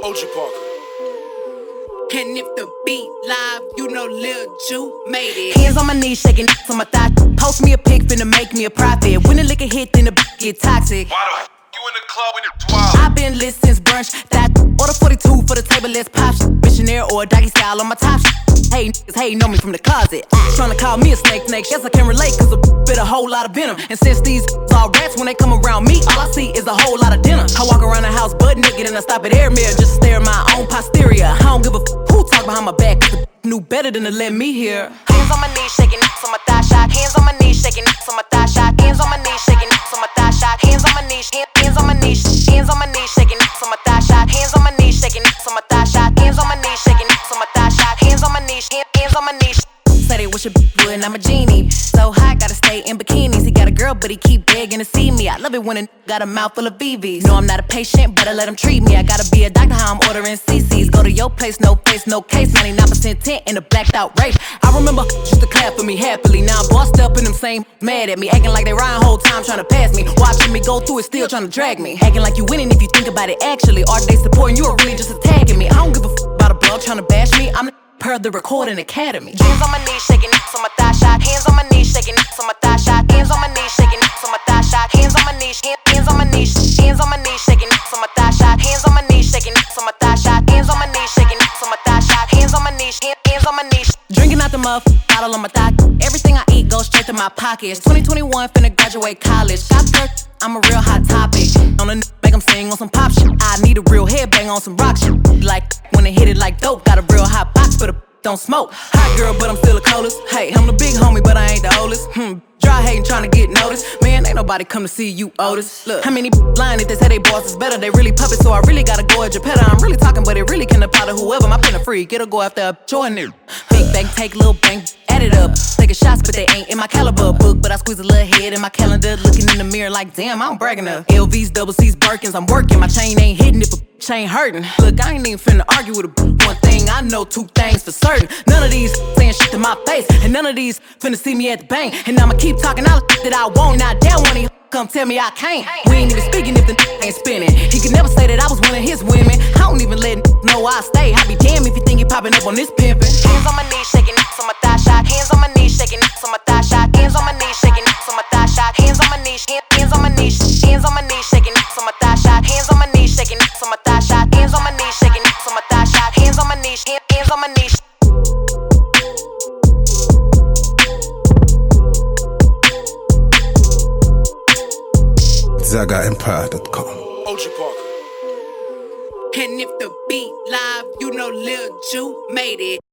OG Parker. And if the beat live, you know Lil Ju made it. Hands on my knees, shaking on my thigh. Post me a pic, finna make me a profit. When the liquor hit, then the get toxic. Why the you in the club and it's wild? I've been lit since brunch. That order 42 for the table, let's pop shit. Missionaire or doggy style on my top shit. Hey, niggas hating on me from the closet. Tryna call me a snake. Guess I can relate, cause a bit a whole lot of venom. And since these all rats, when they come around me, all I see is a whole lot of dinner. I walk around the house butt naked and I stop at air mirror just to stare at my own posterior. I don't give a who talk behind my back, cause the knew better than to let me hear. Hands on my knees, shaking on my thigh shot. Hands on my knees, shaking on my thigh shot. Hands on my knees, shaking on my thigh shot. Hands on my knees, hands on my knees, hands on my knees, shaking on my thigh shot. Hands on my knees, shaking on my thigh shot. Hands on my knees, shaking on my thigh shot. Hands on my knees, hands on my knees. Say they wish a would and I'm a genie. So hot, gotta stay in bikinis. He got a girl, but he keep begging to see me. I love it when a got a mouth full of VVs. No, I'm not a patient, but I let him treat me. I gotta be a doctor, how I'm ordering CCs. Go to your place, no face, no case. 99% tint in a blacked out race. I remember used to clap for me happily. Now I'm bossed up and them same mad at me. Acting like they riding whole time trying to pass me. Watching me go through it, still trying to drag me. Acting like you winning if you think about it actually. Are they supporting you or really just attacking me? I don't give a about a blog trying to bash me. I'm per the Recording Academy. Hands on my knees, shaking on my thigh shot. Hands on my knees, shaking on my thigh shot. Hands on my knees, shaking on my thigh shot. Hands on my knees, hands on my knees, hands on my knees, shaking on my thigh shot. Hands on my knees, shaking on my thigh shot. Hands on my knees, shaking on my thigh shot. Hands on my knees, hands on my knees. Drinking out the muff, bottle on my thigh. Everything I eat goes straight to my pockets. 2021, finna graduate college. Got dirt, I'm a real hot topic. On a make them sing on some pop shit. I need a real headbang on some rock shit. Like when they hit it like dope. Got a real hot box, but don't smoke. Hot girl, but I'm still the coldest. Hey, I'm the big homie, but I ain't the oldest. Dry hating, trying to get noticed. Man, ain't nobody come to see you, Otis. Look, how many lying if they say they boss is better? They really puppets, so I really gotta go at Geppetto. I'm really talking, but it really can apply to whoever. My pen a freak, it'll go after a Jordan. Big bang, take little bang, add it up. Taking shots, but they ain't in my caliber book. But I squeeze a little head in my calendar, looking in the mirror like, damn, I don't brag enough. LVs, double C's, Birkins, I'm working. My chain ain't hitting if a chain hurting. Look, I ain't even finna argue with a one thing. I know two things for certain. None of these saying shit to my face, and none of these finna see me at the bank. And I'ma keep talking all the shit that I want. Now damn when he come tell me I can't. We ain't even speaking if the ain't spinning. He could never say that I was one of his women. I don't even let know I stay. I be damn if you think he popping up on this pimpin'. Hands on my knees, shaking on my thigh shot. Hands on my knees, shaking on my thigh shot. Hands on my knees, shaking on my thigh shot. Hands on my knees, hands on my knees, hands on my knees, shaking on my thigh shot. Hands on my knees, shaking on my thigh shot. Hands on my knees, shaking on my thigh shot. Hands on my knees, hands on my knees. ZagaEmpire.com. OG Parker. And if the beat live, you know Lil Ju made it.